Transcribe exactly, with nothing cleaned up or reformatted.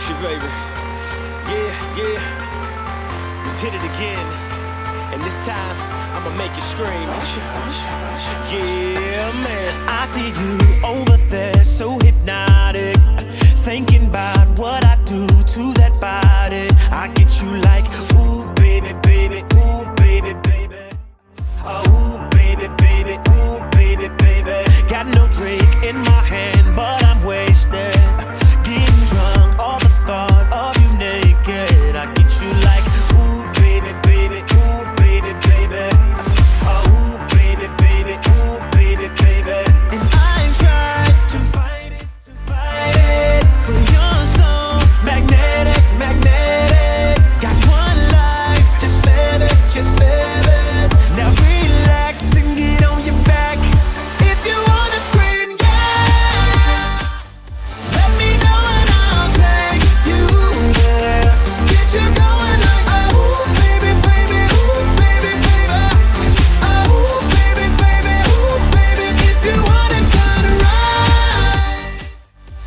Usher, baby. Yeah, yeah. We did it again. And this time, I'ma make you scream. Usher, Usher, Usher. Yeah, man. I see you over there, so hip.